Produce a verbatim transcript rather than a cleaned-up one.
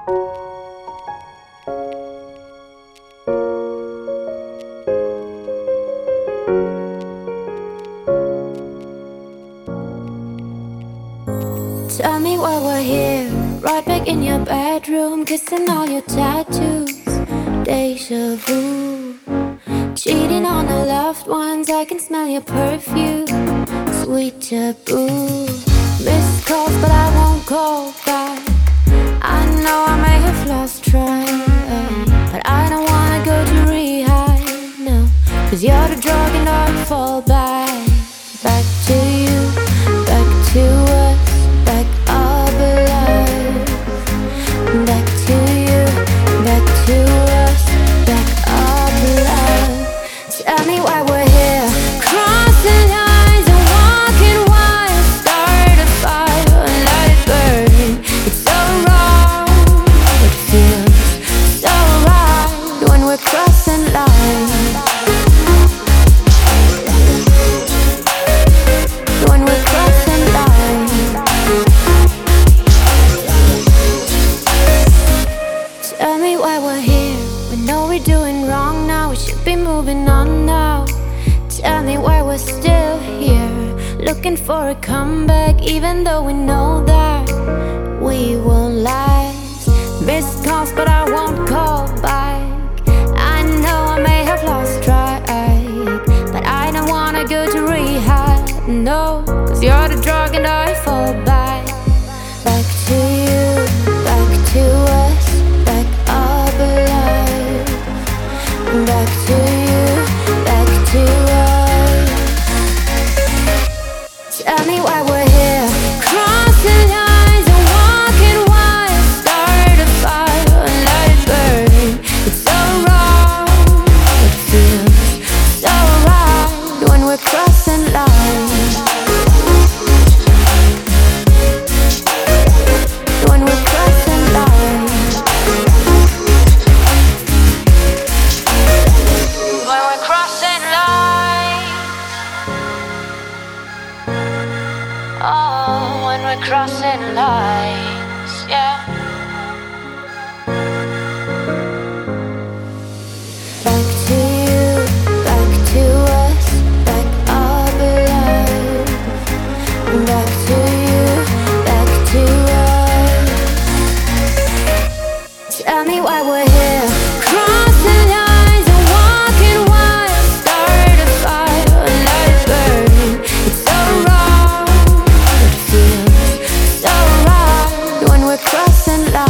Tell me why we're here, right back in your bedroom, kissing all your tattoos. Deja vu, cheating on the loved ones, I can smell your perfume. Sweet taboo, missed calls but I won't call back. I know I may have lost track, but I don't wanna go to rehab, no. Cause you're the drug and I fall back. Back to you, back to us, back up alive. Back to you, back to us, back up alive. Tell me why we're here, crossing lines and walking wild. Start a fire and let it burn. It's so wrong, it feels so right when we're crossing lines. When we're crossing lines. Tell me why we're here, we know we're doing wrong now. We should be moving on now. Tell me why we're still here, looking for a comeback, even though we know that we won't last. Missed calls but I won't call back. I know I may have lost track, but I don't wanna go to rehab, no. Cause you're the drug and I fall back. Back to you, back to us, back up alive. Back to you, back to us. Tell me why we're here, crossing lines and walking wild. Start a fire and let it burn. It's so wrong, it feels so right when we're crossing lines. When we're crossing lines. When we're crossing lines. Oh, when we're crossing lines, yeah. Back to you, back to us, back up alive. Back to you, back to us. Tell me why we're here, crossing lines and walking wild. Start a fire and let it burn. It's so wrong, it feels so right when we're crossing lines.